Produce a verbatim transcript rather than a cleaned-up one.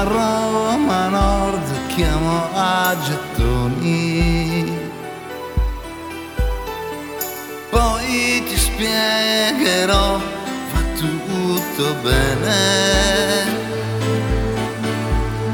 a Roma Nord chiamo a gettoni. Poi ti spiegherò, va tutto bene.